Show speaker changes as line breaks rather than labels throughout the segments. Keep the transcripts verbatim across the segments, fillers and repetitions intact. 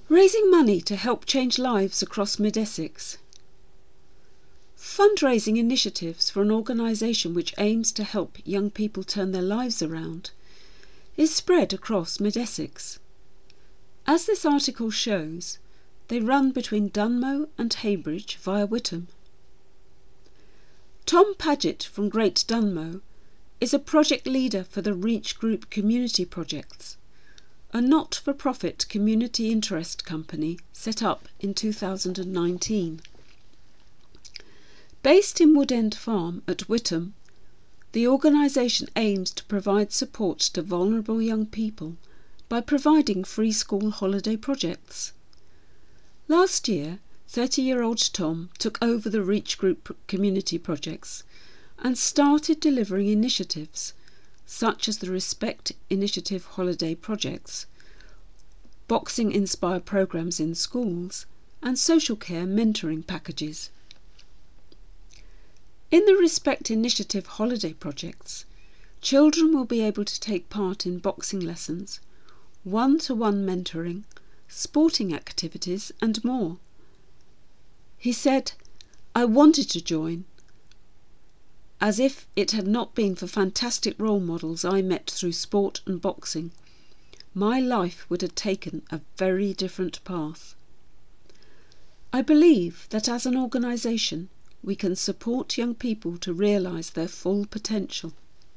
Raising money to help change lives across Mid-Essex. Fundraising initiatives for an organisation which aims to help young people turn their lives around is spread across Mid-Essex. As this article shows, they run between Dunmow and Heybridge via Witham. Tom Paget from Great Dunmow is a project leader for the Reach Group Community Projects, a not-for-profit community interest company set up in two thousand nineteen. Based in Woodend Farm at Witham, the organisation aims to provide support to vulnerable young people by providing free school holiday projects. Last year, thirty-year-old Tom took over the Reach Group Community Projects and started delivering initiatives such as the Respect Initiative holiday projects, Boxing Inspire programmes in schools, and social care mentoring packages. In the Respect Initiative holiday projects, children will be able to take part in boxing lessons, one-to-one mentoring, sporting activities and more. He said, "I wanted to join, as if it had not been for fantastic role models I met through sport and boxing, my life would have taken a very different path. I believe that as an organisation we can support young people to realise their full potential."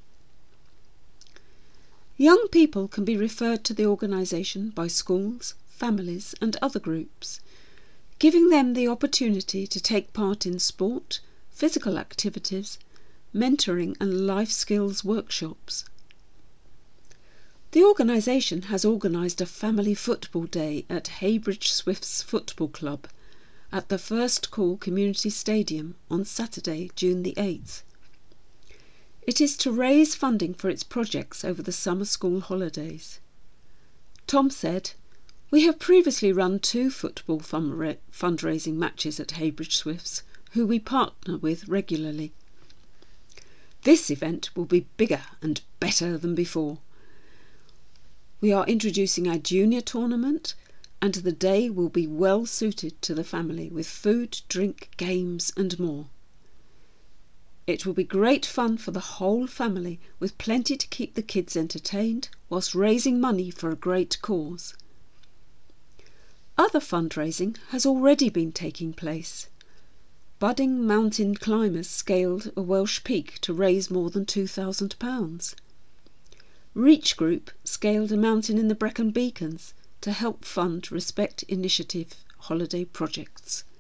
Young people can be referred to the organisation by schools, families and other groups, giving them the opportunity to take part in sport, physical activities, mentoring and life skills workshops. The organisation has organised a family football day at Heybridge Swifts Football Club at the First Call Community Stadium on Saturday, June the eighth. It is to raise funding for its projects over the summer school holidays. Tom said, "We have previously run two football fund- fundraising matches at Heybridge Swifts, who we partner with regularly. This event will be bigger and better than before. We are introducing our junior tournament, and the day will be well suited to the family with food, drink, games and more. It will be great fun for the whole family with plenty to keep the kids entertained whilst raising money for a great cause." Other fundraising has already been taking place. Budding mountain climbers scaled a Welsh peak to raise more than two thousand pounds. Reach Group scaled a mountain in the Brecon Beacons to help fund Respect Initiative holiday projects.